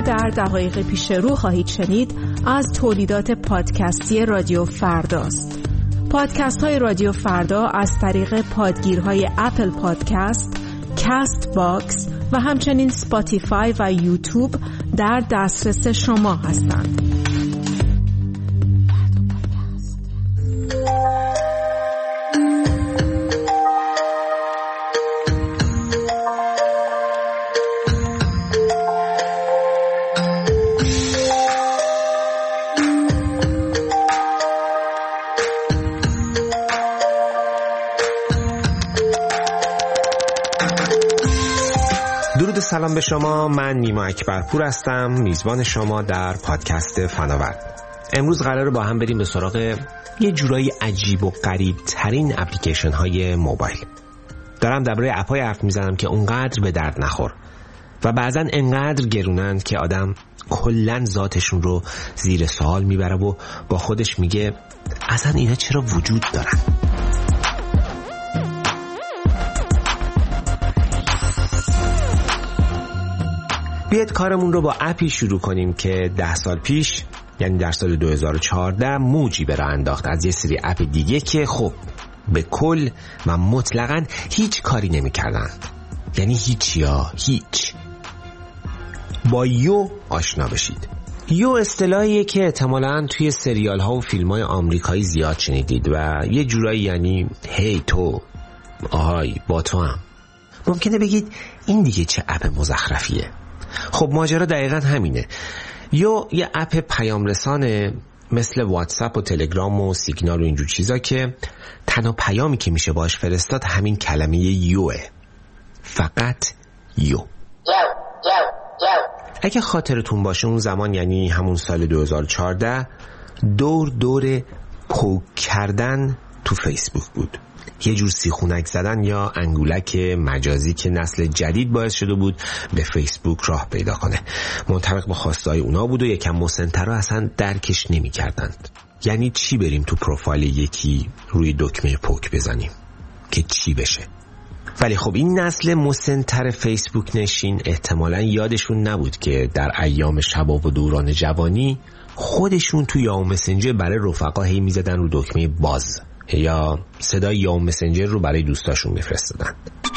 در دقایق پیش رو خواهید شنید از تولیدات پادکستی رادیو فرداست. پادکست های رادیو فردا از طریق پادگیرهای اپل پادکست، کست باکس و همچنین سپاتیفای و یوتیوب در دسترس شما هستند. سلام به شما، من نیما اکبرپور هستم، میزبان شما در پادکست فناور. امروز قراره با هم بریم به سراغ یه جورایی عجیب و غریب ترین اپلیکیشن های موبایل. دارم درباره اپ‌های حرف میزنم که اونقدر به درد نخور و بعضن انقدر گرونند که آدم کلن ذاتشون رو زیر سوال میبره و با خودش میگه اصلا اینا چرا وجود دارن؟ بیاید کارمون رو با اپی شروع کنیم که 10 سال پیش، یعنی در سال 2014 موجی به راه انداخت از یه سری اپ دیگه که خب به کل و مطلقاً هیچ کاری نمی کردن. یعنی هیچ. با یو آشنا بشید. یو اصطلاحیه که احتمالاً توی سریال ها و فیلم های آمریکایی زیاد شنیدید و یه جورایی یعنی هی تو، آهای با تو هم. ممکنه بگید این دیگه چه اپ مزخرفیه. خب ماجرا دقیقاً همینه. یه اپ پیام رسانه مثل واتساپ و تلگرام و سیگنال و اینجور چیزا که تنها پیامی که میشه باش فرستاد همین کلمه یوه. فقط یو. اگه خاطرتون باشه اون زمان، یعنی همون سال 2014، دور پوک کردن تو فیسبوک بود. یه جور سیخونک زدن یا انگولک مجازی که نسل جدید باعث شده بود به فیسبوک راه پیدا کنه. منطبق با خواستهای اونا بود و یکم مسن‌ترا اصلا درکش نمی کردند. یعنی چی بریم تو پروفایل یکی روی دکمه پوک بزنیم که چی بشه؟ ولی خب این نسل مسن‌تر فیسبوک نشین احتمالاً یادشون نبود که در ایام شباب و دوران جوانی خودشون تو یاهو مسنجر برای رفقا هی می‌زدن رو دکمه باز یا صدای یاهو مسنجر رو برای دوستاشون میفرستادن.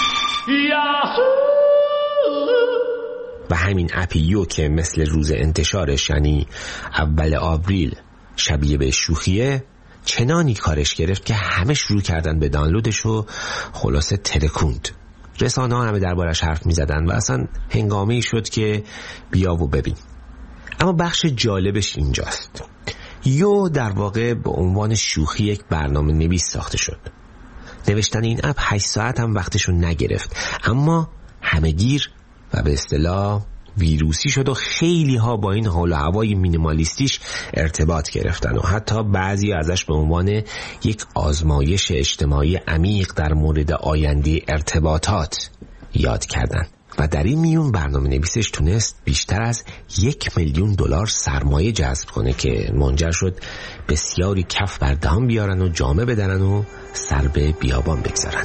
و همین اپ یو که مثل روز انتشارش، یعنی اول آوریل، شبیه به شوخیه، چنانی کارش گرفت که همه شروع کردن به دانلودش و خلاصه ترکوند. رسانه ها همه دربارش حرف میزدن و اصلا هنگامه‌ای شد که بیا و ببین. اما بخش جالبش اینجاست. یو در واقع به عنوان شوخی یک برنامه نویس ساخته شد. نوشتن این اپ 8 ساعت هم وقتشون نگرفت، اما همه‌گیر و به اصطلاح ویروسی شد و خیلی ها با این حال و هوای مینیمالیستیش ارتباط گرفتن و حتی بعضی ازش به عنوان یک آزمایش اجتماعی عمیق در مورد آینده ارتباطات یاد کردن. و در این میون برنامه نویسش تونست بیشتر از $1,000,000 سرمایه جذب کنه که منجر شد بسیاری کف بر دهان بیارن و جامه بدرن و سر به بیابان بگذارن.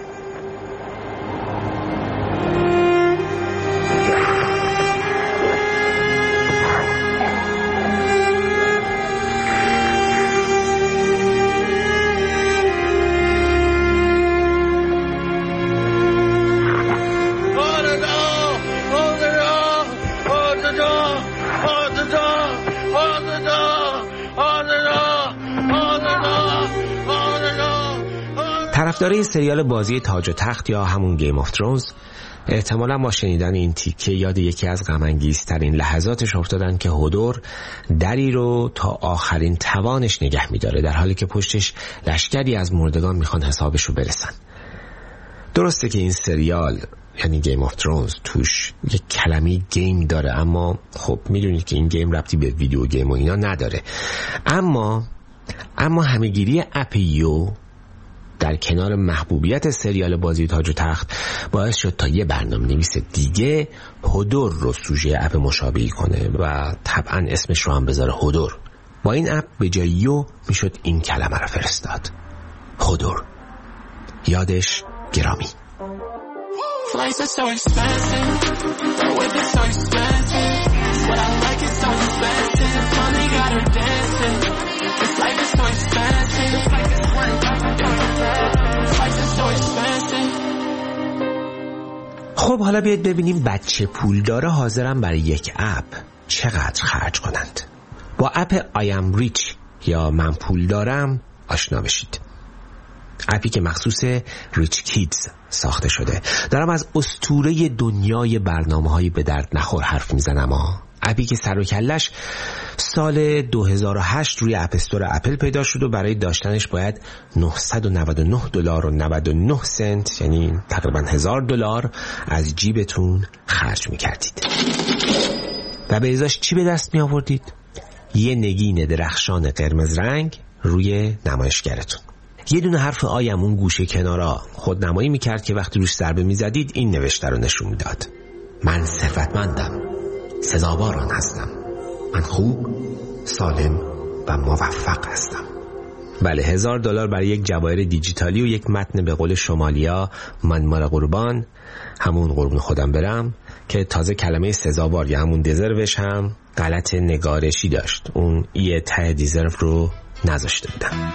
طرفدارای سریال بازی تاج و تخت یا همون گیم آف ترونز احتمالا با شنیدن این تیکه یاد یکی از غم‌انگیزترین لحظاتش افتادن که هودور دری رو تا آخرین توانش نگه می‌داره، در حالی که پشتش لشکری از مردگان میخوان حسابش رو برسن. درسته که این سریال یعنی گیم آف ترونز توش یک کلمه گیم داره، اما خب میدونید که این گیم ربطی به ویدیو گیم و اینا نداره. اما همه‌گیری اپ یو در کنار محبوبیت سریال بازی تاج و تخت باعث شد تا یه برنامه نویس دیگه هودور رو سوژه اپ مشابهی کنه و طبعا اسمش رو هم بذاره هودور. با این اپ به جای یو میشد این کلمه رو فرستاد: هودور. یادش گرامی. Flights are so expensive, but with it so expensive. What I like is so expensive. It's funny, got her dancing. This life is so expensive. This life is so expensive. خب حالا بیاید ببینیم بچه پولدارا حاضرن برای یک اپ چقدر خرج کنند. با اپ I am rich یا من پول دارم آشنا بشید. اپی که مخصوص ریچ کیدز ساخته شده. دارم از اسطوره دنیای برنامه‌های به درد نخور حرف میزنم اپی که سر و کلش سال 2008 روی اپ استور اپل پیدا شد و برای داشتنش باید $999.99 یعنی تقریبا $1000 از جیبتون خرج میکردید و به ازاش چی به دست می آوردید؟ یه نگین درخشان قرمز رنگ روی نمایشگرتون. یه دونه حرف آیم اون گوشه کنارا خودنمایی میکرد که وقتی روش ضربه میزدید این نوشته رو نشون میداد: من ثروتمندم، سزاواران هستم، من خوب، سالم و موفق هستم. بله، $1000 برای یک جواهر دیجیتالی و یک متن به قول شمالیا من مال قربان، همون قربون خودم برم، که تازه کلمه سزاوار یا همون دیزروش هم غلط نگارشی داشت. اون یه ته دیزرو رو نذاشته بودن.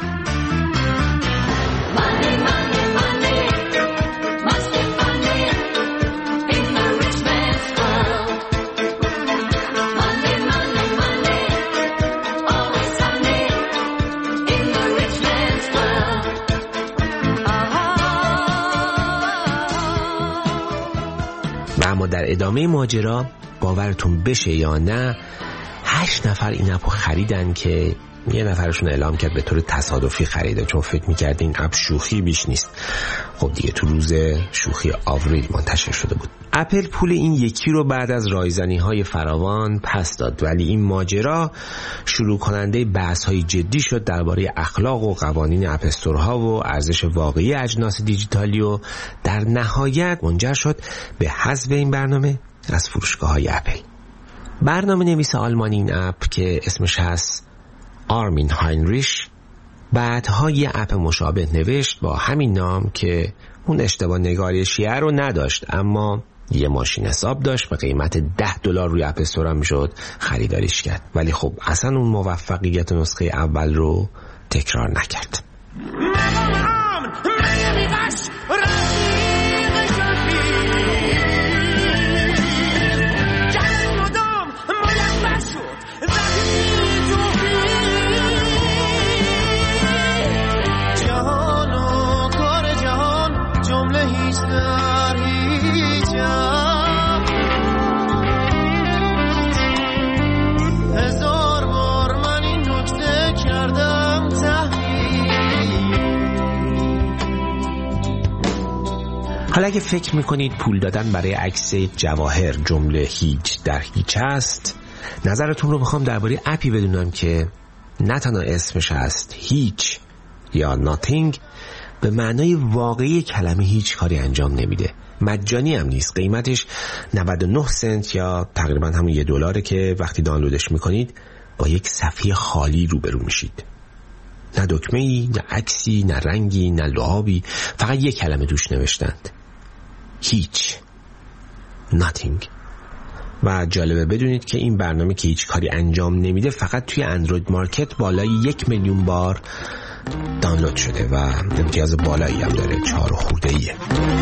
اما در ادامه ماجرا باورتون بشه یا نه 8 نفر این اپو خریدن که یه نفرشون اعلام کرد به طور تصادفی خریده چون فکر می‌کرد این اپ شوخی بیش نیست. خب دیگه تو روز شوخی آوریل منتشر شده بود. اپل پول این یکی رو بعد از رایزنی‌های فراوان پس داد، ولی این ماجرا شروع کننده بحث‌های جدی شد درباره اخلاق و قوانین اپ استورها و ارزش واقعی اجناس دیجیتالی و در نهایت منجر شد به حذف این برنامه از فروشگاه‌های اپل. برنامه نویس آلمانی این اپ که اسمش هست آرمین هاینریش بعدها یه اپ مشابه نوشت با همین نام که اون اشتباه نگارشیه رو نداشت، اما یه ماشین حساب داشت به قیمت $10 روی اپ استور هم میشد خریداریش کرد، ولی خب اصلا اون موفقیت نسخه اول رو تکرار نکرد. حالا اگه فکر میکنید پول دادن برای عکس جواهر جمله هیچ در هیچ است، نظرتون رو میخوام درباره اپی بدونم که نه تنها اسمش هست هیچ یا nothing، به معنای واقعی کلمه هیچ کاری انجام نمیده، مجانی هم نیست، قیمتش 99 سنت یا تقریبا همون $1 که وقتی دانلودش میکنید با یک صفحه خالی روبرو میشید. نه دکمه‌ای، نه عکسی، نه رنگی، نه لعابی، فقط یک کلمه توش نوشتند: هیچ، nothing. و جالبه بدونید که این برنامه که هیچ کاری انجام نمیده فقط توی اندروید مارکت بالای 1 میلیون بار دانلود شده و امتیاز بالایی هم داره، 4 خورده‌ایه.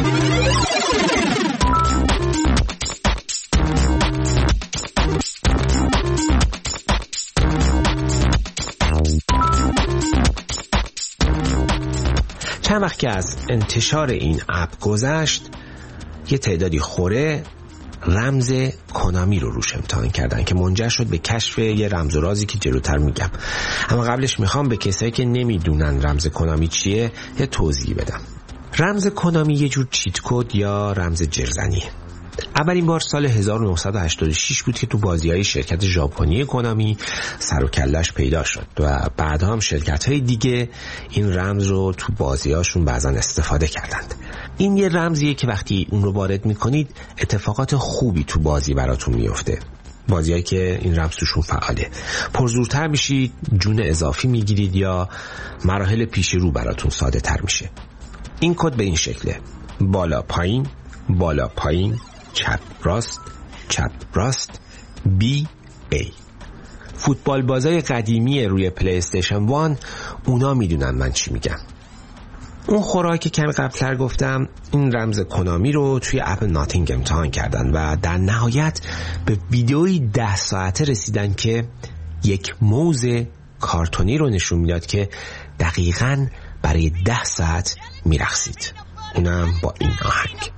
چند وقت که از انتشار این اپ گذشت یه تعدادی خوره رمز کنامی رو روش امتحان کردن که منجر شد به کشف یه رمز و رازی که جلوتر میگم. اما قبلش میخوام به کسایی که نمیدونن رمز کنامی چیه یه توضیح بدم. رمز کنامی یه جور چیت کد یا رمز جرزنیه. اولین بار سال 1986 بود که تو بازی‌های شرکت ژاپنی کنامی سر و کله‌اش پیدا شد و بعد هم شرکت‌های دیگه این رمز رو تو بازی‌هاشون بعضن استفاده کردند. این یه رمزیه که وقتی اون رو وارد می‌کنید اتفاقات خوبی تو بازی براتون میفته. بازی‌هایی که این رمز توشون فعاله، پرزورتر میشید، جون اضافی میگیرید یا مراحل پیش رو براتون ساده تر میشه. این کد به این شکله: بالا پایین، بالا پایین، چپ راست، چپ راست، B EA. فوتبال بازای قدیمی روی پلی استیشن 1 اونا میدونن من چی میگم. اون خوراکی که کمی قبلتر گفتم، این رمز کنامی رو توی اپ ناتینگ امتحان کردن و در نهایت به ویدئویی 10 ساعته رسیدن که یک موز کارتونی رو نشون میداد که دقیقاً برای 10 ساعت میرقصید، اونم با این آهنگ.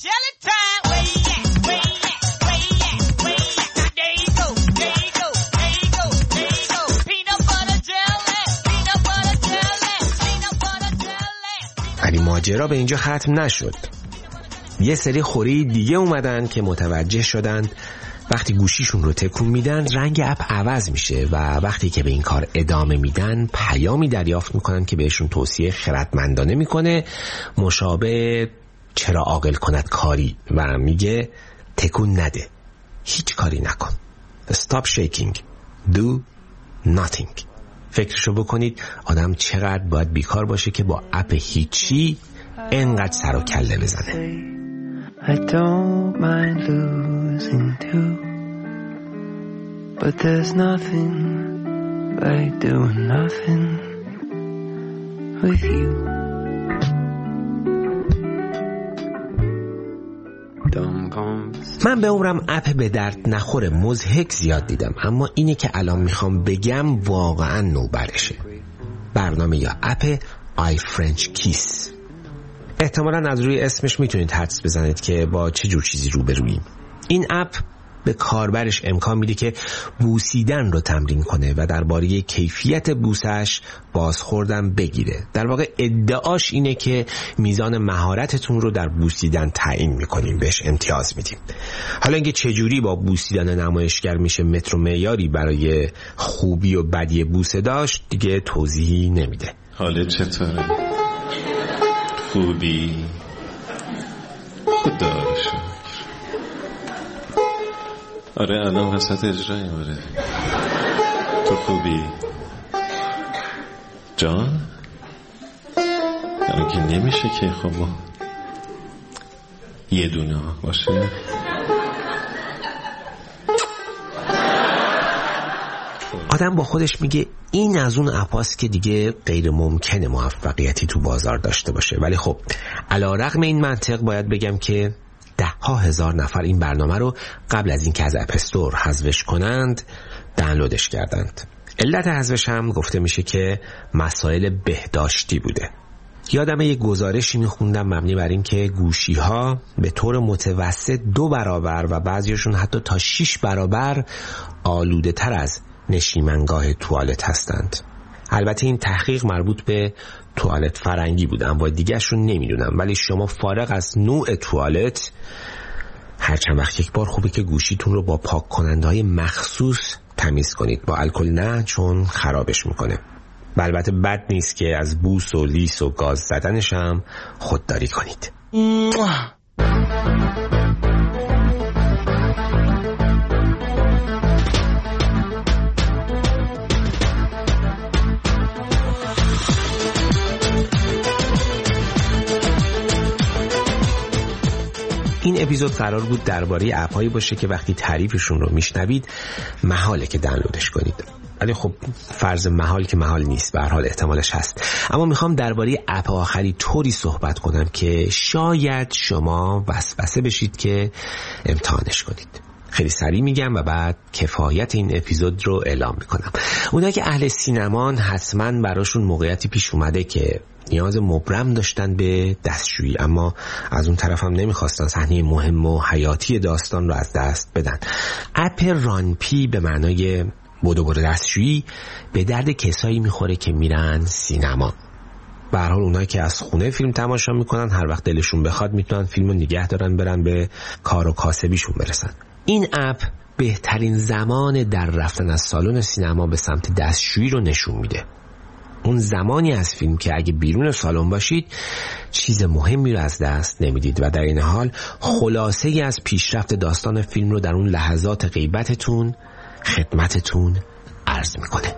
ولی ماجرا به اینجا ختم نشد. یه سری خوری دیگه اومدن که متوجه شدن وقتی گوشیشون رو تکون میدن رنگ اپ عوض میشه و وقتی که به این کار ادامه میدن پیامی دریافت میکنن که بهشون توصیه خردمندانه میکنه مشابه چرا عاقل کند کاری و میگه تکون نده، هیچ کاری نکن. Stop shaking. Do nothing. فکرشو بکنید آدم چقدر باید بیکار باشه که با اپ هیچی انقدر سر و کله بزنه. I don't mind losing too, but there's nothing like doing nothing with you. من به عمرم اپ به درد نخور مضحک زیاد دیدم، اما اینه که الان میخوام بگم واقعا نوبرشه. برنامه یا اپ آی فرنچ کیس. احتمالاً از روی اسمش میتونید حدس بزنید که با چه جور چیزی روبروییم. این اپ به کاربرش امکان میده که بوسیدن رو تمرین کنه و درباره کیفیت بوسش بازخوردن بگیره. در واقع ادعاش اینه که میزان مهارتتون رو در بوسیدن تعیین میکنیم، بهش امتیاز میدیم. حالا اینکه چجوری با بوسیدن نمایشگر میشه متر و معیاری برای خوبی و بدی بوسه داشت دیگه توضیحی نمیده. حالت چطوره؟ خوبی؟ خدا رو شکر. آره الان وسط اجرای آره. تو خوبی؟ جان؟ الان که نمیشه که خب یه دونه باشه. آدم با خودش میگه این از اون اپاست که دیگه غیر ممکنه موفقیتی تو بازار داشته باشه، ولی خب علیرغم این منطق باید بگم که 10,000 نفر این برنامه رو قبل از اینکه از اپ استور حذفش کنند دانلودش کردند. علت حذفش هم گفته میشه که مسائل بهداشتی بوده. یادم یک گزارشی میخوندم مبنی بر این که گوشی‌ها به طور متوسط 2 برابر و بعضیشون حتی تا 6 برابر آلوده تر از نشیمنگاه توالت هستند. البته این تحقیق مربوط به توالت فرنگی بود، اما دیگه‌اش رو نمیدونم، ولی شما فارغ از نوع توالت هر چند وقت یک بار خوبه که گوشیتون رو با پاک کننده‌های مخصوص تمیز کنید. با الکل نه، چون خرابش میکنه. البته بد نیست که از بوس و لیس و گاز زدنش هم خودداری کنید. این اپیزود قرار بود درباره اپ‌هایی باشه که وقتی تعریفشون رو میشنوید محاله که دانلودش کنید، ولی خب فرض محال که محال نیست، به هر حال احتمالش هست. اما میخوام درباره اپ آخری طوری صحبت کنم که شاید شما وسوسه بشید که امتحانش کنید. خیلی سریع میگم و بعد کفایت این اپیزود رو اعلام میکنم. اونایی که اهل سینمان حتما براشون موقعیتی پیش اومده که نیاز مبرم داشتن به دستشویی، اما از اون طرف هم نمیخواستن صحنه مهم و حیاتی داستان رو از دست بدن. اپ رانپی به معنای بدو برو دستشویی به درد کسایی میخوره که میرن سینما. به هر حال اونایی که از خونه فیلم تماشا میکنن هر وقت دلشون بخواد میتونن فیلمو نگه دارن برن به کار و کاسبیشون برسن. این اپ بهترین زمان در رفتن از سالن سینما به سمت دستشویی رو نشون میده. اون زمانی از فیلم که اگه بیرون سالن باشید چیز مهمی رو از دست نمیدید و در این حال خلاصه ای از پیشرفت داستان فیلم رو در اون لحظات غیبتتون خدمتتون عرض میکنه.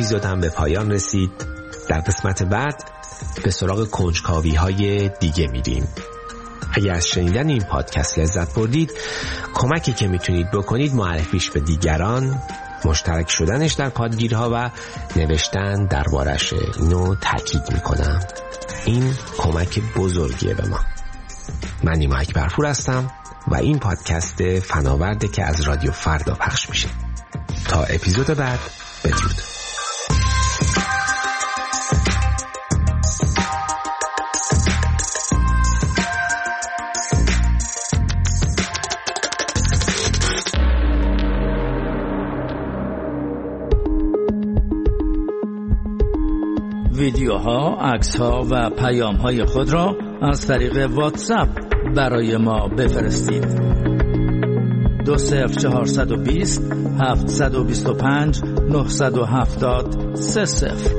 اپیزودم به پایان رسید. در قسمت بعد به سراغ کنجکاوی های دیگه میریم. اگر از شنیدن این پادکست لذت بردید، کمکی که میتونید بکنید معرفیش به دیگران، مشترک شدنش در پادگیرها و نوشتن دربارش. اینو تاکید میکنم، این کمک بزرگیه به ما. من نیما اکبرپور هستم و این پادکست فناورده که از رادیو فردا پخش میشه. تا اپیزود بعد، بدرود. ویدیوها، عکس‌ها و پیام‌های خود را از طریق واتساپ برای ما بفرستید. 20420 725 970 30.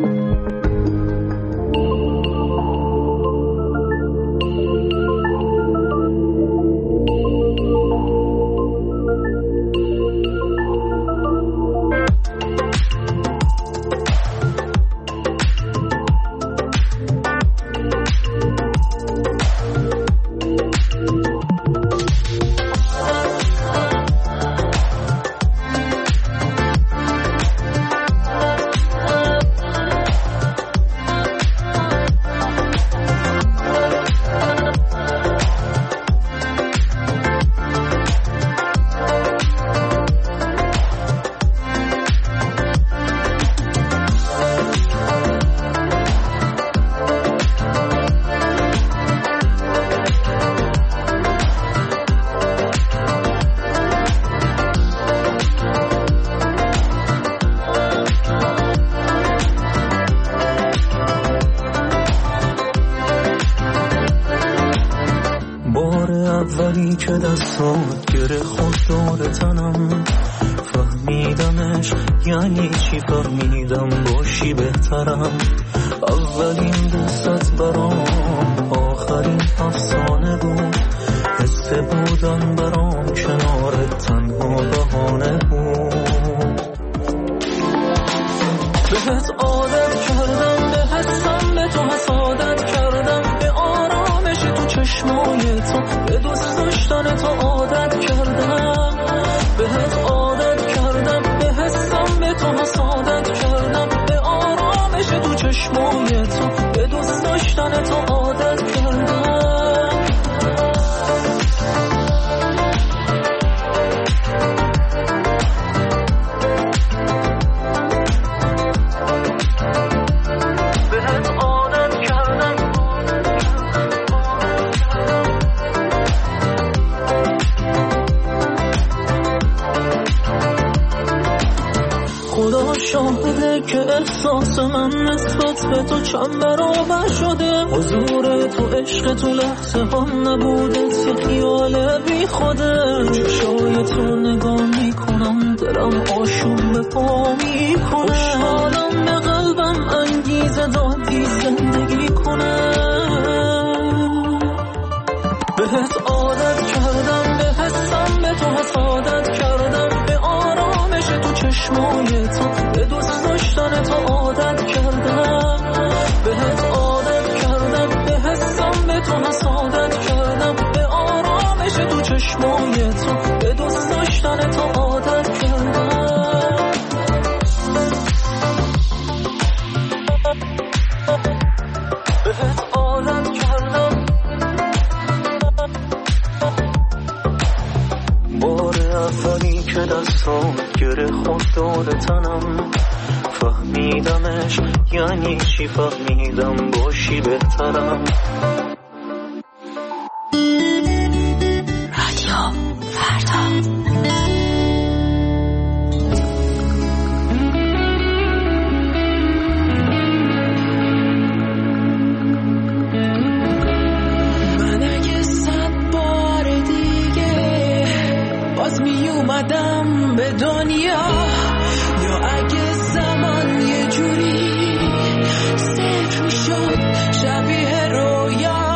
اولی که دستات گره خود دور تنم، فهمیدمش یعنی چی، فهمیدم باشی بهترم. اولین دستت برام آخرین افسانه بود، حس بودن برام کنارت تنها بهانه بود. بهت عادت کردم، به حسم به تو حسادت کردم، به آرامش تو چشمای تو، به دوست داشتن تو عادت کردم. بهت عادت کردم، به حسم به تو حسادت کردم، به آرامش تو چشمای تو، به دوست داشتن تو عادت کردم. شاهده که احساس من نسبت به تو چند برابر شده، حضور تو عشق تو لحظه هم نبودت یه خیال بی خوده. چشای تو نگاه میکنم دلم آشوب به پا میکنه، خوشحالم به قلبم انگیزه دادی زندگی کنه. بهت عادت کردم، به حسم به تو حسادت کردم، به آرامش تو چشمای تو، به دوست داشتن تو عادت کردم. بهت عادت کردم، به حسم به تو حسادت کردم، به آرامش تو چشمای تو، به دوست داشتن تو عادت کردم. بهت عادت کردم. بار اولی که دستام گره خود دور تنم، فهمیدمش یعنی چی، فهمیدم باشی بهترم. رادیو فردا. من اگه 100 بار دیگه باز می اومدم به دنیا، یا اگه زمان یه جوری سحر می شد شبیه رویا،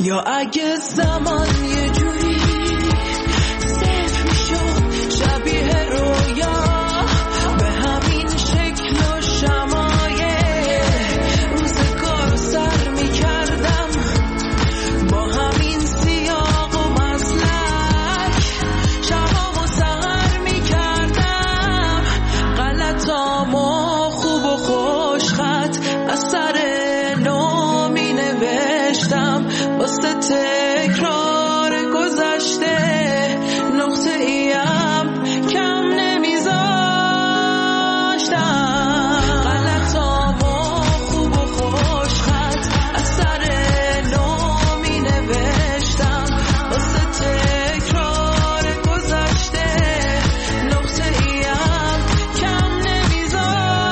یا اگه زمان یه جوری صفر میشد شبیه رویا به همین شکل و شمایه روزگار رو سر میکردم با همین سیاق و مسلک شبام و سهر میکردم غلطام و خوب و خوش خط از سر نو می نوشتم واسه تکرار گذشته نقطه ایم کم نمیذاشتم غلطام و خوب و خوش خط از سر نو می نوشتم واسه تکرار گذشته نقطه ایم کم نمیذاشتم.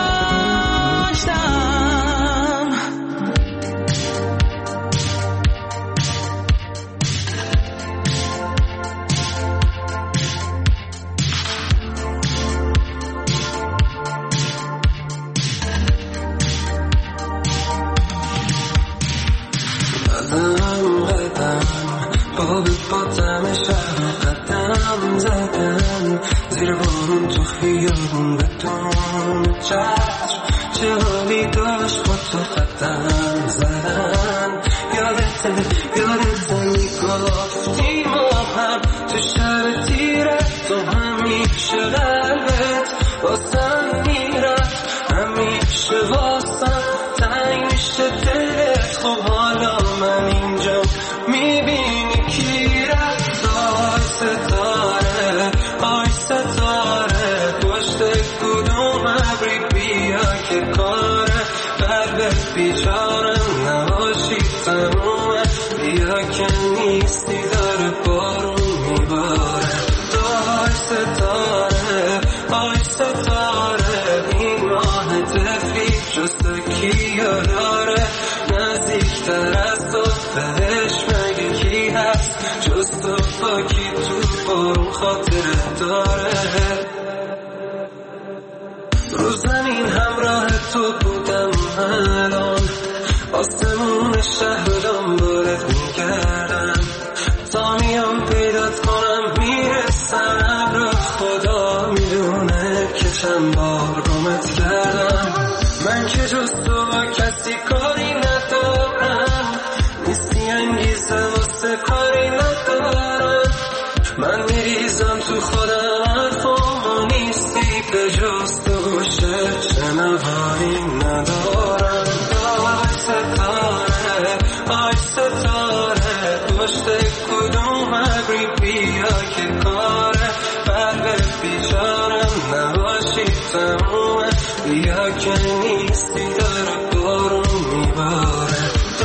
با دم شهر قدم زدن زیر بارون تو خیابون بدون چشم چه حالی داشت با تو قدم زدن یادت میگفتی ما هم تو شهر تیره تو همیشه قلبت واسم میرفت همیشه واسم تنگ میشه دلت خب حالا من اینجا میبینی کی رفت آی ستاره پشت کدوم ابری بیا که کاره قلبت بیچارم نباشی تمومه بیا که نیستی داره بارون میباره آی ستاره این ماه تفلی جسته کیا داره نزدیکتر از تو بهش مگه کی هست جز تو با کی تو بارون خاطره داره رو زمین همراه تو بودم الان آسمون شهر دنبالت میگردم تا میام پیدات کنم میرسم ابرات خدا میدونه که چند بار گمت کردم من که جز تو با کسی کاری ندارم نیستی انگیزه واسه کاری ندارم من میریزم تو خودم حرفامو نیستی به جز تو گوشه شنوایی ندارم آی ستاره پشت کدوم ابری بیا که کاره قلبت بیچارم نباشی تمومه بیا که نیستی داره بارون میباره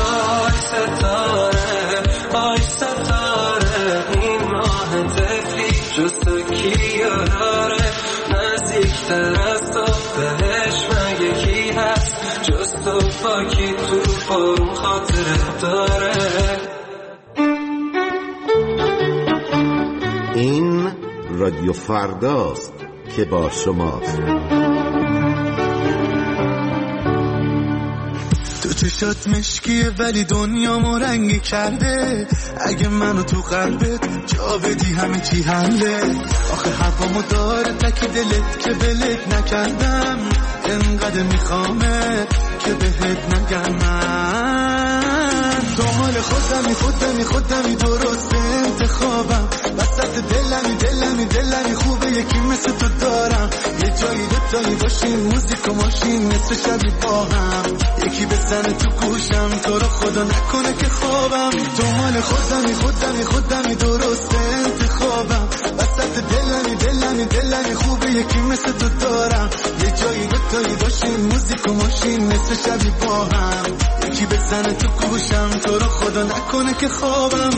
آی ستاره این ماه تفلی جز تو کیا داره نزدیکتر از تو بهش مگه کی هست جز تو با کی تو بارون خاطره داره. این رادیو فرداست که با شماست. تو چشات مشکیه ولی دنیامو رنگی کرده اگه منو تو قلبت جا بدی همه چی حله آخه هوامو داره تک دلت که بلت نکردم انقدر میخوامه که بهت نگم من دنبال خودمی درست انتخابم وسط دلمی خوبه یکی مثل تو دارم یه جایی دوتایی باشیم موزیک و ماشین مثل شبی با هم یکی بزنه تو گوشم تو رو خدا نکنه که خوابم دنبال خودمی درست انتخابم وسط دلمی خوبه یکی مثل تو دارم یه جایی دوتایی باشیم موزیک و ماشین مثل شبی با هم یکی بزنه تو گوشم تو رو خدا نکنه که خوابم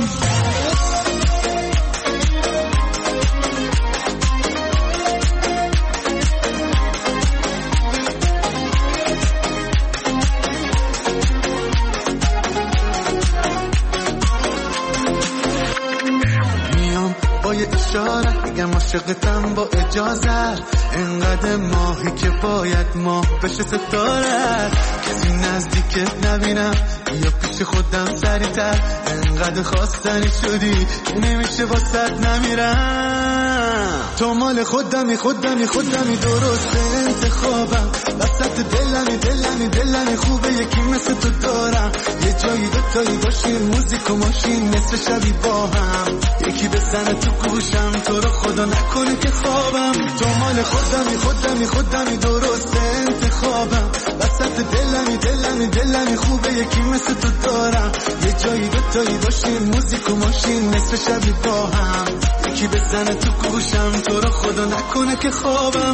بگم عاشقتم با اجازت، انقدر ماهی که باید ماه بشه ستاره، کسی نزدیکت نبینم یا پیش خودم سریعتر، انقدر خواستنی شدی نمیشه واسط نمیرم. تو مال خودمی درسته انتخابم، وسط دلمی خوبه یکی مثل تو دارم، یه جایی دوتایی باشیم موزیک و ماشین نصف شبی با هم، یکی بزنه تو گوشم تو رو خدا نکنه که خوابم. تو مال خودمی درسته انتخابم، وسط دلمی خوبه یکی مثل تو دارم، یه جایی دوتایی باشیم موزیک و ماشین نصف شبی با هم، یکی بزنه تو گوشم تو رو خدا نکنه که خوابم.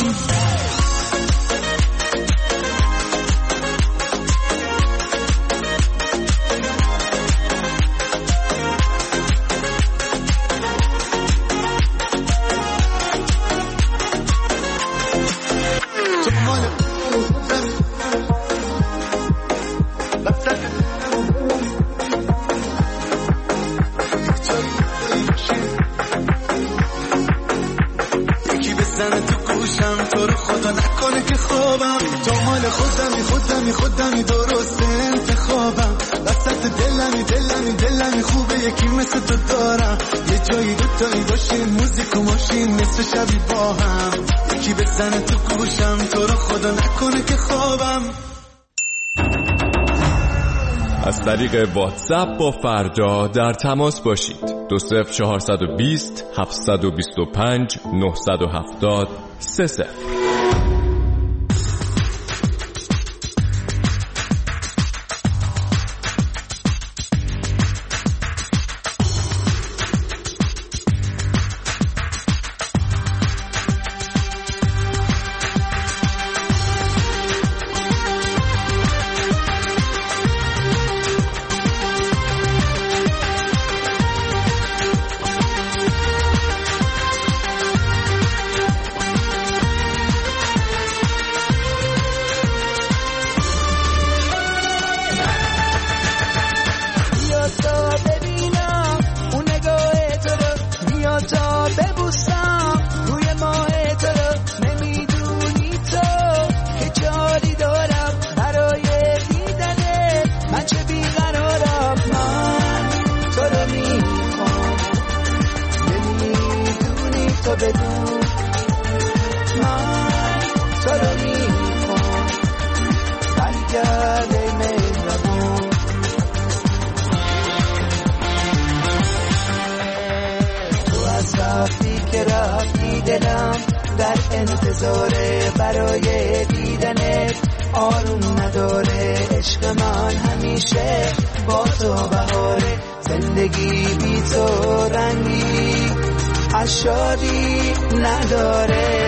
خودمی درسته انتخابم، وسط دلمی خوبه یکی مثل تو دارم، یه جایی دوتایی باشیم موزیک و ماشین نصف شبی با هم، یکی بزنه تو گوشم تو رو خدا نکنه که خوابم. از طریق واتساپ با فردا در تماس باشید. 20420 725 970 30. دلم در انتظاره برای دیدنت، آروم نداره عشق من همیشه با تو بهاره، زندگی بی تو رنگی از شادی نداره.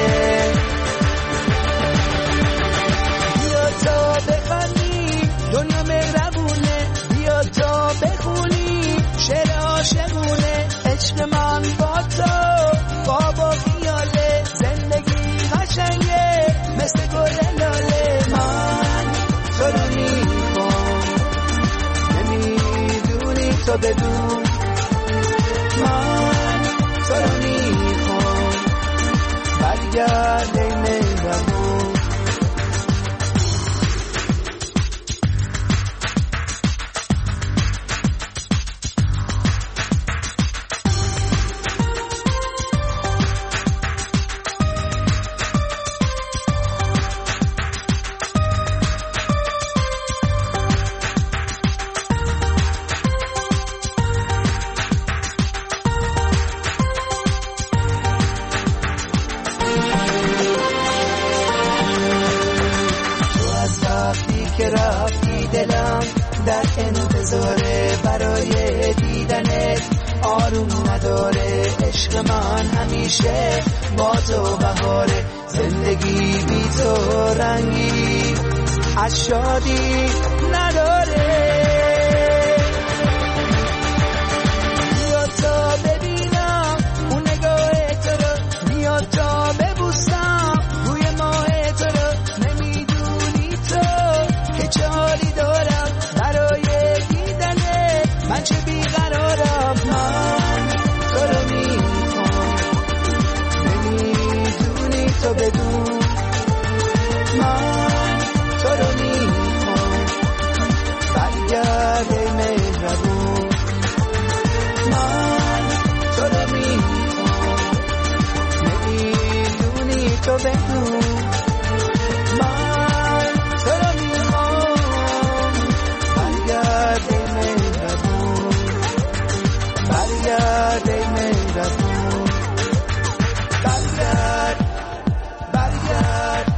بیا تا بخوانی دنیا مهربونه، بیا تا بخونی شعر عاشقونه، عشق من با تو خواب و خیاله، زندگی قشنگه مثل گل لاله، من تو رو میخوام نمیدونی تو بدون، من تو رو میخوام برگرد ای مهربون. که رفتی دلم در انتظاره برای دیدنت، آروم نداره عشق من همیشه با تو بهاره، زندگی بی تو رنگی از شادی نداره. بیا تا ببینم اون نگاه تو رو، بیا تا ببوسم روی ماه تو رو، نمیدونی تو که چه حالی دارم برای دیدنه، من چه بیقرارم، من تو رو میخوام بدون من تو رو میخوام برگرد ای مهربون برگرد ای مهربون برگرد برگرد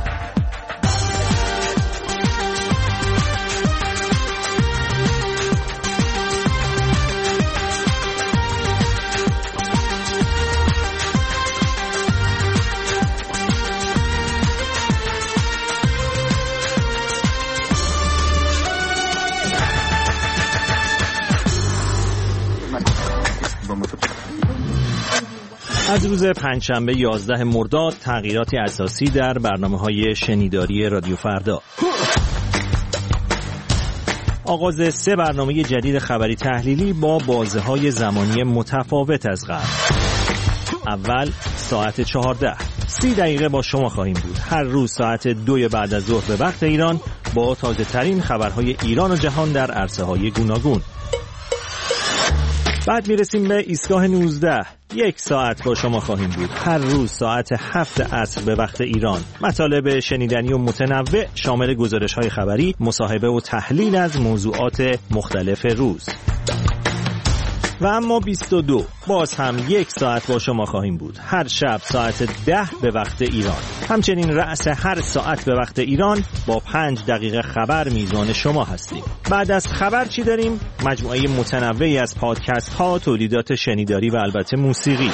از روز پنجشنبه 11 مرداد تغییراتی اساسی در برنامه‌های شنیداری رادیو فردا. آغاز 3 برنامه جدید خبری تحلیلی با بازه‌های زمانی متفاوت از قبل. اول ساعت 14 30 دقیقه با شما خواهیم بود. هر روز ساعت 2 بعد از ظهر به وقت ایران با تازه ترین خبرهای ایران و جهان در عرصه‌های گوناگون. بعد میرسیم به ایستگاه 19 1 ساعت با شما خواهیم بود. هر روز ساعت 7 عصر به وقت ایران. مطالب شنیدنی و متنوع شامل گزارش‌های خبری، مصاحبه و تحلیل از موضوعات مختلف روز. و اما 22 باز هم 1 ساعت با شما خواهیم بود. هر شب ساعت 10 به وقت ایران. همچنین رأس هر ساعت به وقت ایران با 5 دقیقه خبر میزان شما هستیم. بعد از خبر چی داریم؟ مجموعه متنوعی از پادکست ها، تولیدات شنیداری و البته موسیقی.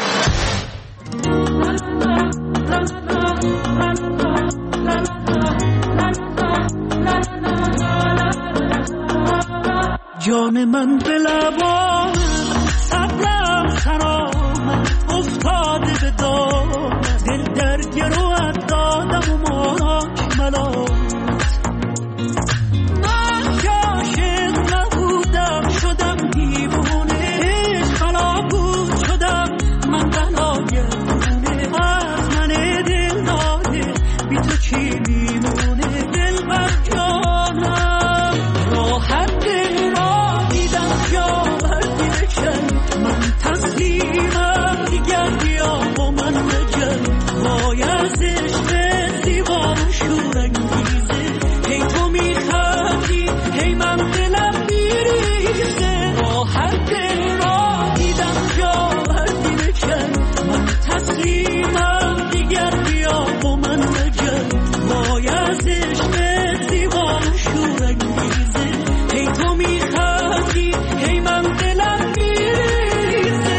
جان من به لبان صبرم خرام افتاده به دام دل در گروهت دادم و ماک ملامت من که عاشق نبودم شدم دیوونه خلا بود شدم من بلاگردونه از من دل داده بی تو چی میمونه دل بر جانم راحت دل را دیدم جا بردی بکن من تسلیمم دیگر بیا با من بجن وای از عشق زیبا و شورانگیزه هی تو میخندی هی من دلم میریزه راحت دل را دیدم جا بردی بکن من تسلیمم دیگر بیا با من بجن وای از عشق زیبا و شورانگیزه هی تو میخندی هی من دلم میریزه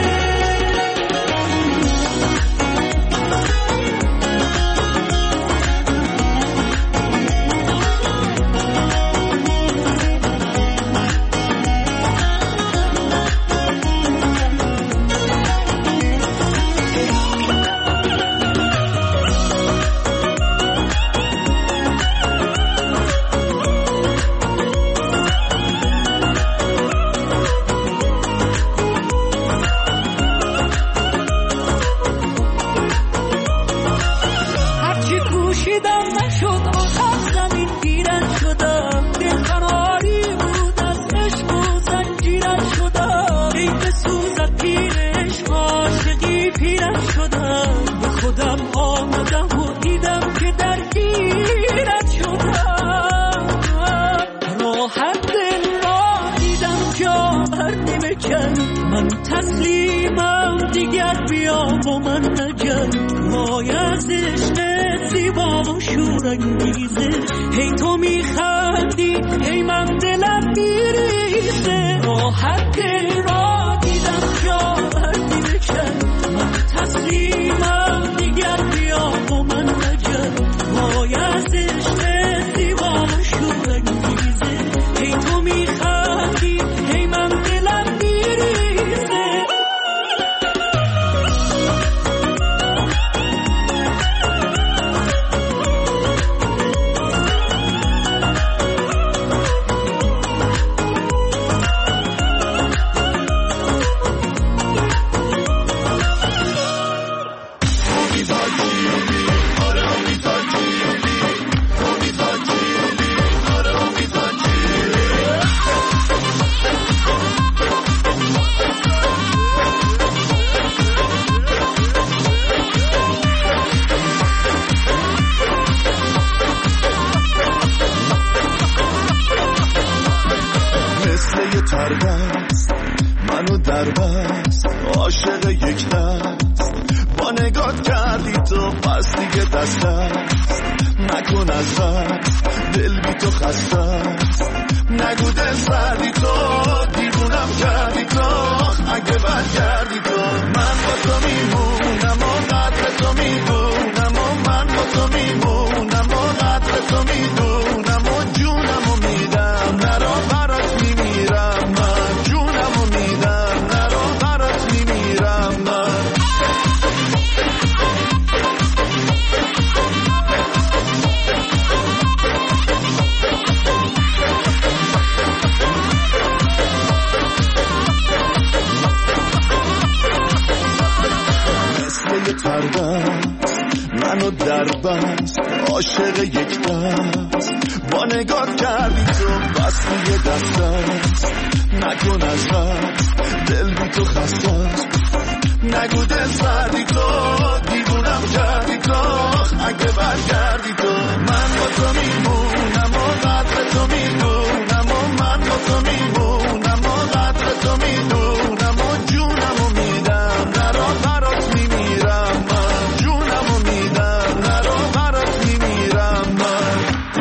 هرچی کوشیدم نشد آخر زمین گیرن شدم دل قراری بود از عشق و زنجیرن شدم ای بسوزد پیر عشق عاشقی پیرن شدم به خودم آمدم و دیدم که درگیرن شدم راحت دل را دیدم جا بردی بکن من تسلیمم دیگر بیا با من نجن وای از عشق زیبا و شورانگیزه هی تو میخندی هی من دلم میریزه راحت دل را دیدم جا بردی بکن من تسلیمم دیگر بیا با من نجن وای از عشق زیبا و شورانگیزه هی تو میخندی هی من دلم میریزه دست منو در بست عاشق یک دست با نگات کردی تو پس دیگه دست نکن از دست دل بی تو خسته است نگو دل زدی تو دیوونم کردی تو اگه برگردی تو من با تو میمونم و قدر تو میدونم و من با تو میمونم و قدر تو میدونم و جونم و میدم نرا برات میمیرم من جونم و میدم نرا برات میمیرم من منو در بست عاشق یک دست با نگات کردی تو بس دیگه دست است نکن از دست دل بی تو خسته است نگو دل زدی تو دیوونم کردی تو اگه برگردی تو من با تو میمونم و قدر تو میدونم و من با تو میمونم و قدر تو میدونم و جونم و میدم نرا برات میمیرم من جونم و میدم نرا برات میمیرم من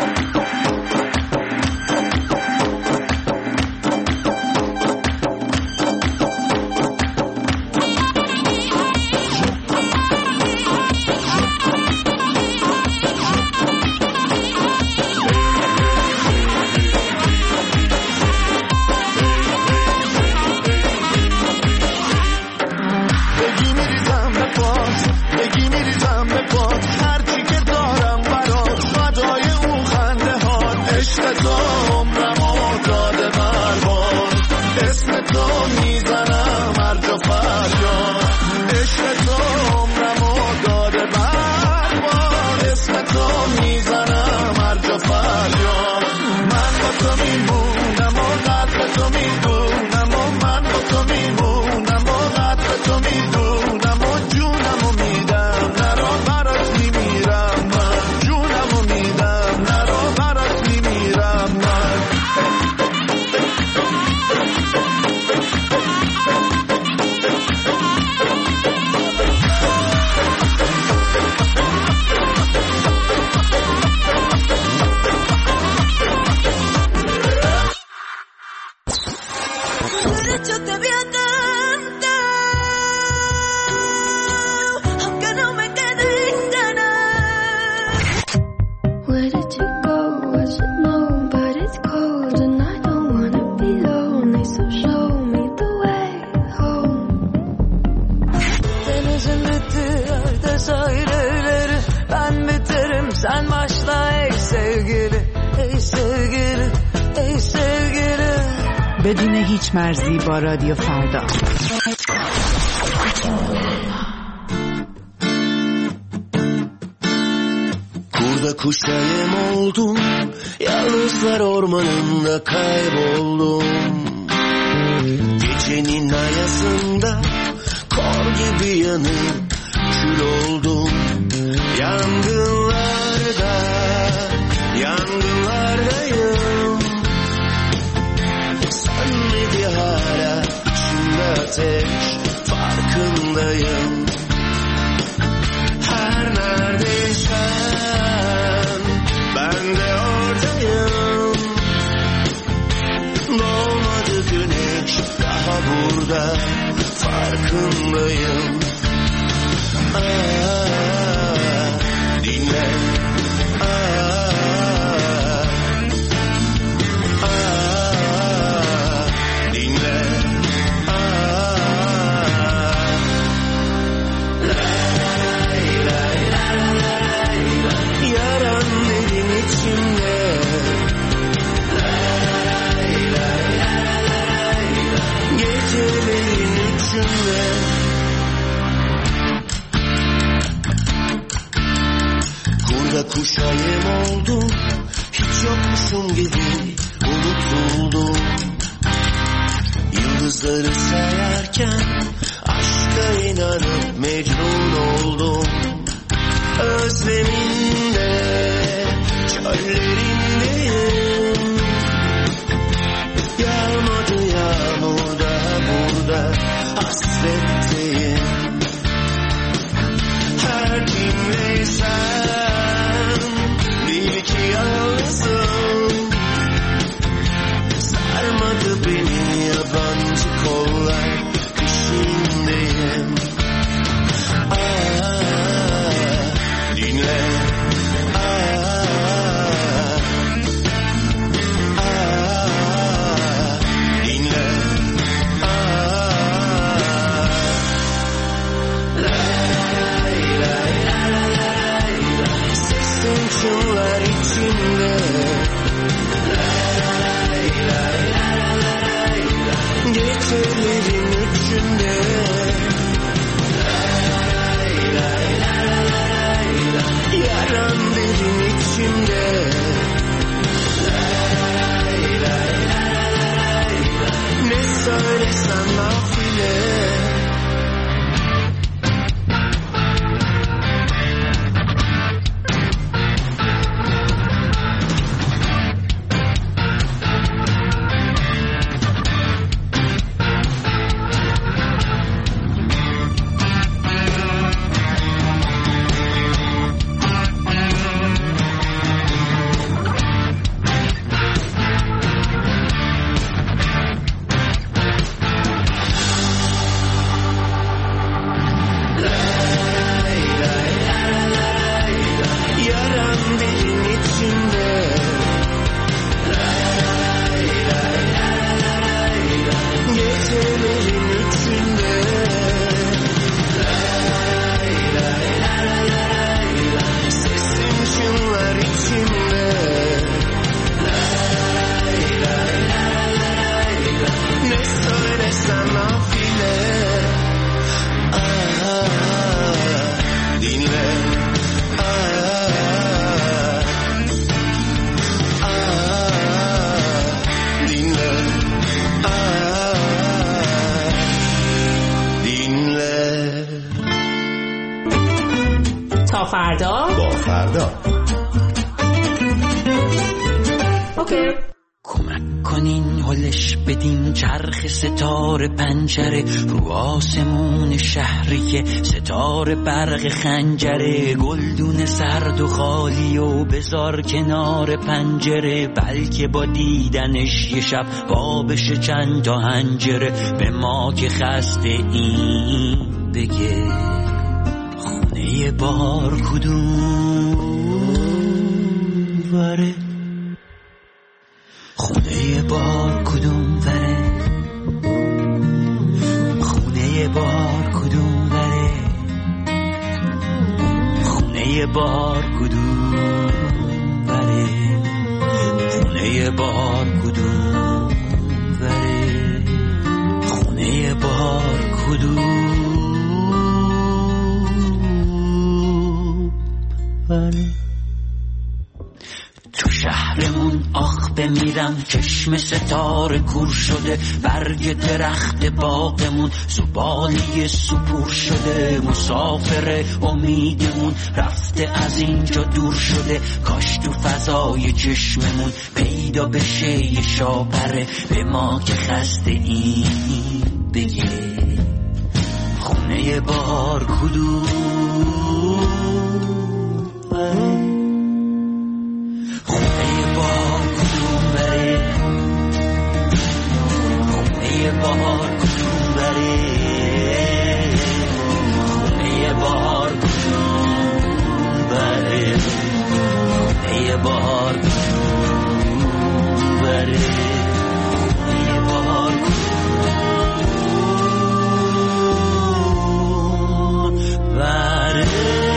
بدون هیچ مرزی با رادیو فردا. Kurda kuşayım oldum, yalnızlar ormanında kayboldum. Gecenin ayasında kor gibi yanıp kül oldum. Yangınlardayım. Sönmedi hala içimde ateş, farkındayım. Her neredeysen ben de oradayım. Doğmadı güneş daha burada, farkındayım. Dinle. Kurda kuşayım oldum, hiç yokmuşum gibi unutuldum. Yıldızları sayarken aşka inanıp mecnun oldum. Özleminde, çöllerindeyim. Yağmadı ya فردا با فردا. اوکی. کمک کنین هلش بدین چرخ ستاره پنجره رو آسمون شهری، ستاره برق خنجره، گلدون سرد و خالی و بذار کنار پنجره، بلکه با دیدنش یه شب بابش چند تا هنجره. به ما که خسته این بگه خونه بار کدوم وره، خونه بار کدوم وره، خونه بار کدوم وره، خونه بار کدوم وره، خونه بار کدوم وره، خونه بار کدوم وره. تو شهرمون آخ بمیرم، چشم ستاره کور شده، برگ درخت باغمون زباله سپور شده، مسافر امیدمون رفته از اینجا دور شده، کاش تو فضای چشممون پیدا بشه یه شاپره. به ما که خسته این بگه خونه بار کدوم خونه بار کدوم بره، خونه بار کدوم بره، خونه بار کدوم بره، خونه بار کدوم بره، خونه بار کدوم بره.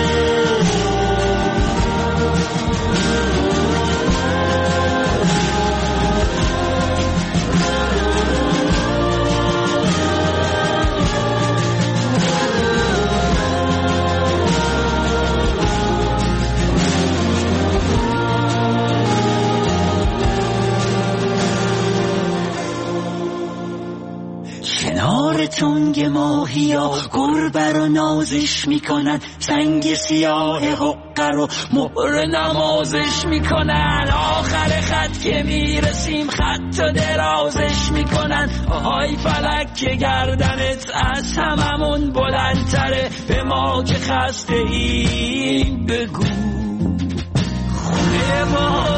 تنگ ماهیا گربه رو نازش میکنن، سنگ سیاه حقه رو مهر نمازش میکنن، آخر خط که میرسیم خط و درازش میکنن، آهای فلک که گردنت از هممون بلندتره. به ما که خسته ایم بگو خونه ما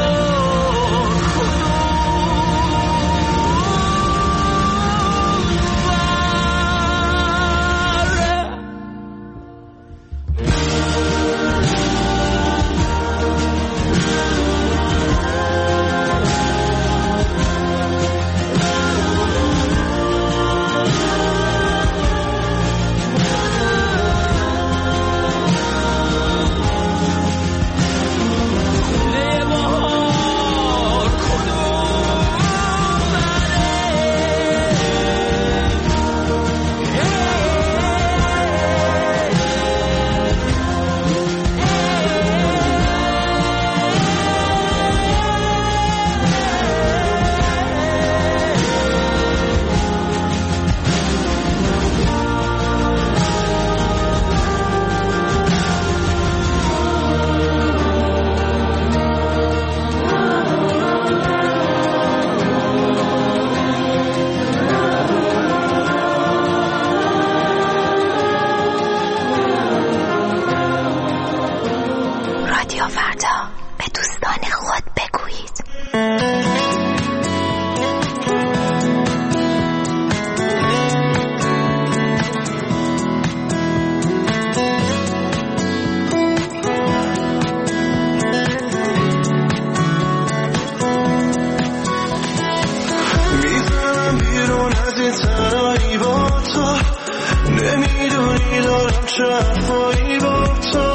شفایی با تو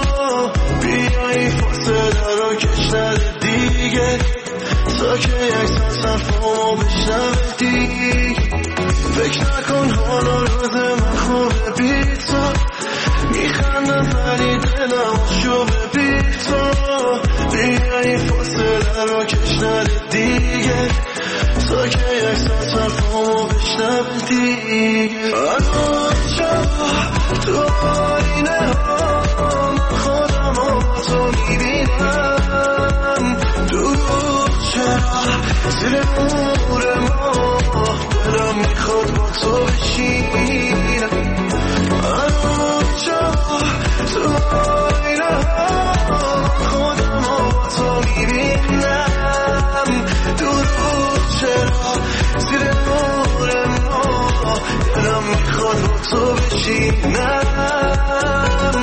بیایی فاصله رو کشتر دیگه تا که یک ساعت حرفامو بشنوه دیگه فکر نکن حالا روز من خوبه بی تو میخندم ولی دلم شوبه بی تو بیایی فاصله رو کشتر دیگه تا که یک ساعت حرفامو بشنوه دیگه تو آینه ها من خودم تو میبینم دروغ چرا زیر نور ما دلم میخواد با تو بشینم هنو جا تو آینه خودم با تو میبینم دروغ چرا زیر نور ما دلم میخواد با تو بشینم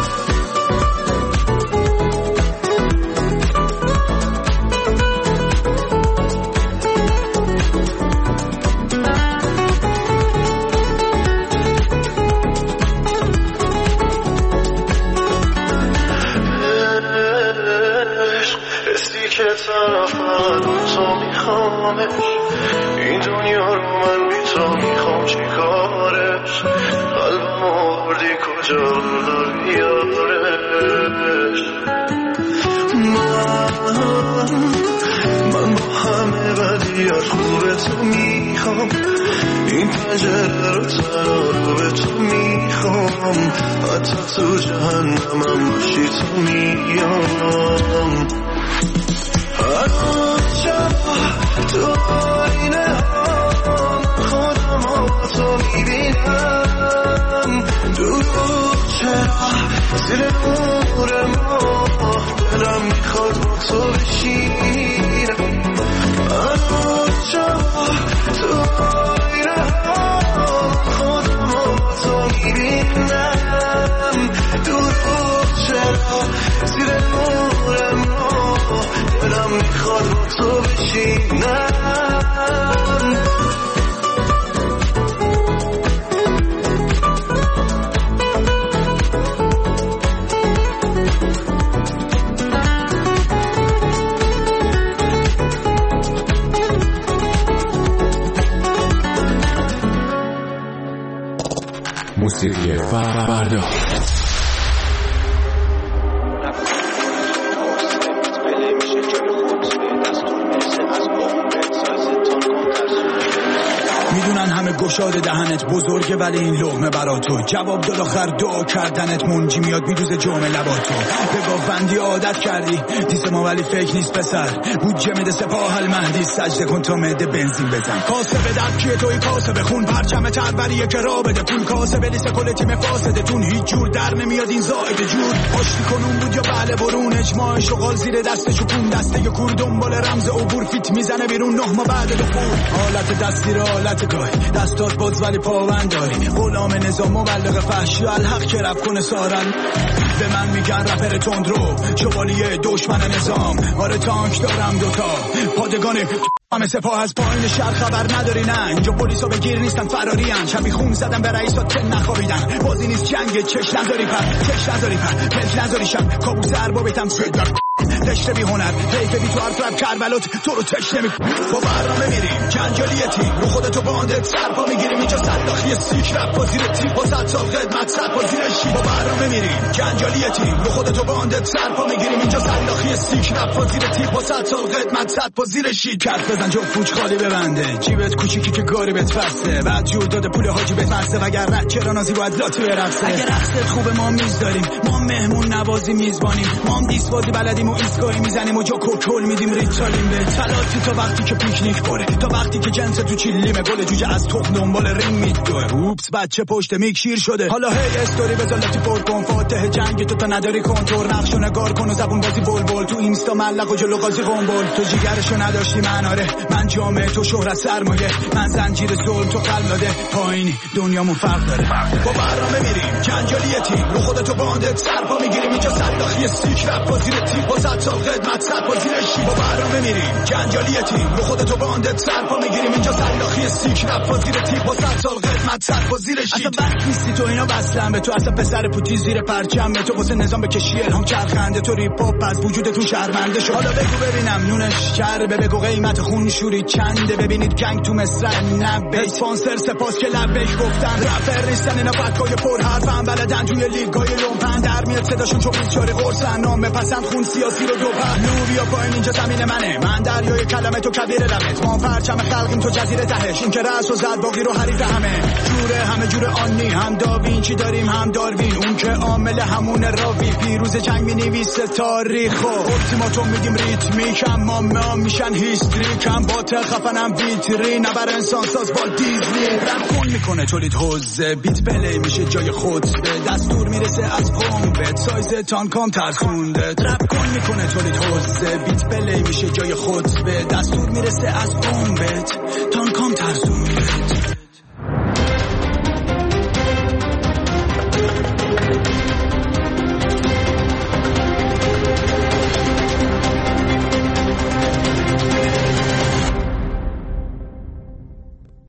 این دنیا رو من بی تو میخوام چی کارش قلبم آوردی کجا داری یارش من با همه بدیات خوب تو میخوام این پنجره رو تنها رو به تو میخوام حتی تو جهنمم باشی تو میام تو آینه خودم با تو میبینم دروغ چرا زیر نور ما دلم میخواد با تو بشینم تو آینه خودم با تو میبینم دروغ چرا زیر نور ما دلم میخواد با تو بشینم موسیقی فردا گشاد دهنت بزرگه ولی این لقمه برا تو جواب داد آخر دعا کردنت منجی میاد میدوزه جامعه لبا تو به گاوبندی عادت کردی دیس ما ولی فکر نیست پسر بودجه میده سپاه المهدی سجده کن تا مده بنزین بزن کاسه به درد کیه توی کاسه بخون پرچم تروریه که را بده پول کاسه به لیست کل تیم فاسده تون هیچ جور در نمیاد این زائد جور آشتی کنون بود یا بله برون اجماع شغال زیر دست چکون دسته ی کور دنبال رمز عبور فیت میزنه بیرون 9 ماه بعد دفور حالت دستی را حالت گاه دستات باز ولی پاوند داری غلام نظام مبلغ فحشی الحق که رب کنه سارن به من میگن رپر تندرو شوالیه دشمن نظام آره تانک دارم دوتا پادگان همه سپاه از پایین شهر خبر نداری نه اینجا پلیسا بگیر نیستن فراری ان شبی خون زدن به رئیسات که نخوابیدن بازی نیست جنگ چش نذاری پلک نذاری شب کابوس اربابتم صدر دشته بی هنر حیفه بی تو حرف رب کربلات تو رو تشنه می با برنامه میریم جنجالی تیم رو خودتو باندت سرپا میگیریم اینجا صداخی سیک رب با زیر تیم با 100 سال خدمت سر با زیر شی با برنامه میریم جنجالی تیم رو خودتو باندت سرپا میگیریم اینجا صداخی سیک رب با زیر تیم با 100 سال خدمت سر با زیر شی کف بزن جو فوج خالی ببنده جیبت کوچیکی که گاری بهت فسته بعد جو داده پول حاجی بهت مسته وگرنه چرا نازی باید لاتی برقصه اگه رقصت خوبه ما میز داریم ما مهمون نوازی میزبانیم ما هم دیس بازی بلدیم و ایستگاهی میزنیم و جا کوکل میدیم ریچالیم به سلاتی تا وقتی که پیکنیک پره تا وقتی که جنس تو چیلیمه گل جوجه از تخم دنبال ریم میدوه اوپس بچه پشت میک شیر شده حالا هی استوری بذار لاتی پر کن فاتح جنگ تو تا نداری کنتور نقشو نگار کن و زبون بازی بلبل تو اینستا ملق و جلو قاضی قنبل تو جیگرشو نداشتی من آره من جامعه تو شهرت سرمایه من زنجیر ظلم تو قلاده پایینی دنیامون فرق داره با برنامه میریم جنجالی تیم رو خودتو باندت سرپا میگیریم اینجا صداخی سیک رپ با زیر تیم با 100 سال خدمت سر با زیر شی با برنامه میریم جنجالی تیم رو خودتو باندت سرپا میگیریم اینجا صداخی سیک رپ با زیر تیم با 100 سال خدمت سر با زیر شی اصلا وقت نیستی تو اینا بسلم به تو اصلا پسر پوتی زیر پرچم به تو واسه نظام بکشی الهام چرخنده تو ریپ هاپ از وجودتون شرمنده شد حالا بگو ببینم نونش چربه بگو قیمت خون شوری چنده ببینید گنگ تو مصر نه اسپانسر سپاس که لبش گفتن رپر نیستن اینا فکای پر حرفم بلدن توی لیگای لومپن در میاد صداشون چون بیچاره قرصن نامه پسند خون سیاسی رو دو پهلو بیا پایین اینجا زمین منه من دریای کلمه تو کبیر لغت ما پرچم خلقیم تو جزیره تهش این که رأس و زد باقی رو حریف همه جور آنی هم داوینچی داریم هم داروین اون که عامل همون راوی پیروز جنگ می‌نویسه تاریخو التیماتوم میگیم ریتمیک اما ما میشن هیستریک هم بات خفنم ویتری نبر انسان ساز با دیزنی رپ کن میکنه تولید حوزه بیت پلی میشه جای خطبه دستور میرسه از بمبت سایز تانکام ترسونده رپ کن میکنه تولید حوزه بیت پلی میشه جای خطبه دستور میرسه از بمبت تانکام ترسونده